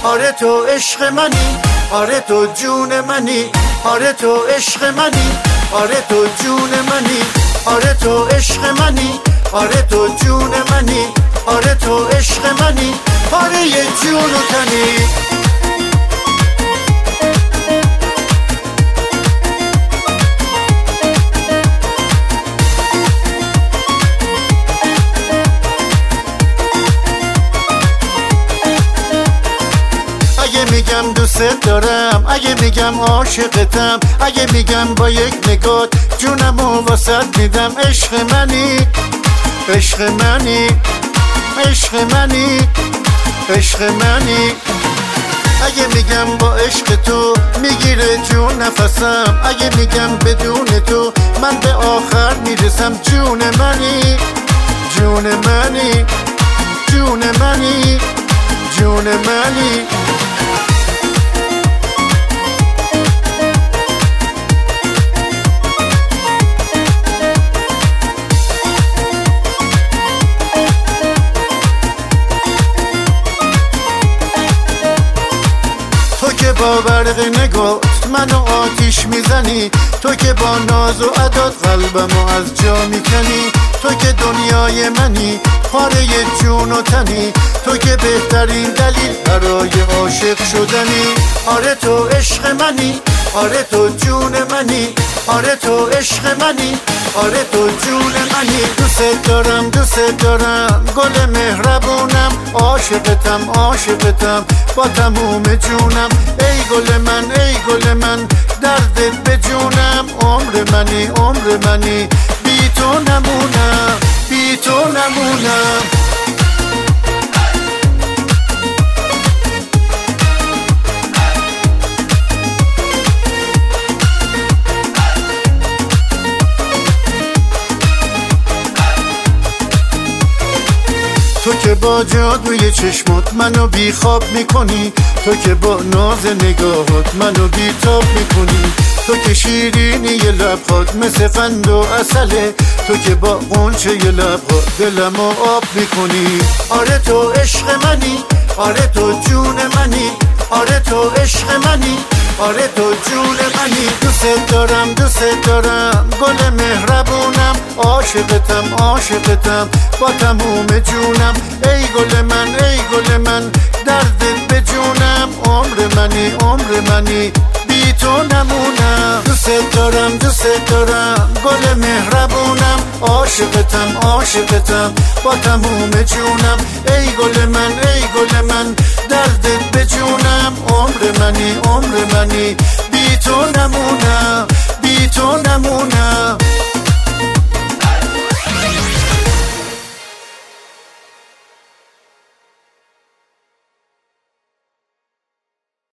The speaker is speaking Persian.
آره تو عشق منی، آره تو جون منی، آره تو عشق منی، آره تو جون منی، آره تو عشق منی، آره تو جون منی، آره تو عشق منی، آره یه جون و تنی. اگه میگم دوست دارم، اگه میگم عاشقتم، اگه میگم با یک نگات جونمو واسط میدم، عشق منی، عشق منی، عشق منی، عشق منی. اگه میگم با عشق تو میگیره جون نفسم، اگه میگم بدون تو من به آخر میرسم، جون منی، جون منی، جون منی، جون منی. تو که با برق نگات منو آتیش میزنی، تو که با ناز و عداد قلبمو از جا میکنی، تو که دنیای منی، پاره جون و تنی، تو که بهترین دلیل برای عاشق شدنی. آره تو عشق منی، آره تو جون منی، آره تو عشق منی، آره تو جون منی. دوست دارم، دوست دارم، گل مهربونم، عاشقتم، عاشقتم با تموم جونم، ای گل من، ای گل من، دردت به جونم، عمر منی، عمر منی، بی تو نمونم، بی تو نمونم. تو که با جادوی چشمات منو بی خواب میکنی، تو که با ناز نگاهات منو بی تاب میکنی، تو که شیرینی لبهات مثل قند و عسله، تو که با غنچه لبهات دلمو آب میکنی. آره تو عشق منی، آره تو جون منی، آره تو عشق منی، آره تو جون منی. دوست دارم، دوست دارم، گل مهربونم، عاشقتم، عاشقتم با تموم جونم، ای گل من، ای گل من، دردت به جونم، عمر منی، عمر منی، بی تو نمونم. دوست دارم، دوست دارم، گل مهربونم، عاشقتم، عاشقتم با تموم جونم، ای گل من،